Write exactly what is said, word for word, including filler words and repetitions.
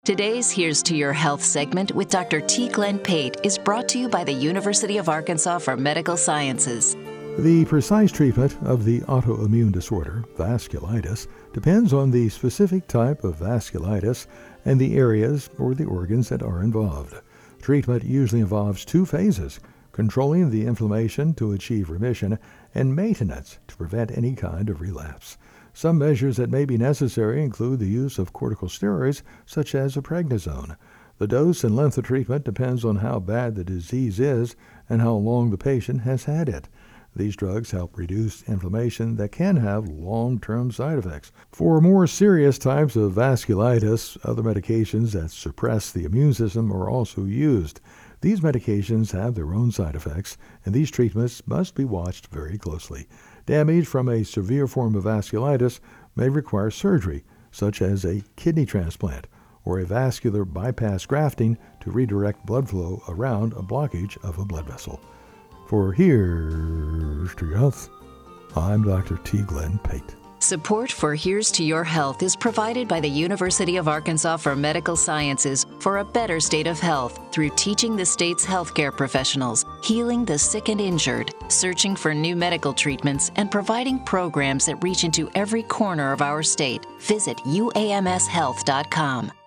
Today's Here's to Your Health segment with Doctor T. Glenn Pate is brought to you by the University of Arkansas for Medical Sciences. The precise treatment of the autoimmune disorder, vasculitis, depends on the specific type of vasculitis and the areas or the organs that are involved. Treatment usually involves two phases: controlling the inflammation to achieve remission and maintenance to prevent any kind of relapse. Some measures that may be necessary include the use of corticosteroids such as prednisone. The dose and length of treatment depends on how bad the disease is and how long the patient has had it. These drugs help reduce inflammation that can have long-term side effects. For more serious types of vasculitis, other medications that suppress the immune system are also used. These medications have their own side effects, and these treatments must be watched very closely. Damage from a severe form of vasculitis may require surgery, such as a kidney transplant or a vascular bypass grafting to redirect blood flow around a blockage of a blood vessel. For Here's to Your Health, I'm Doctor T. Glenn Pate. Support for Here's to Your Health is provided by the University of Arkansas for Medical Sciences for a better state of health through teaching the state's healthcare professionals, healing the sick and injured, searching for new medical treatments, and providing programs that reach into every corner of our state. Visit U A M S health dot com.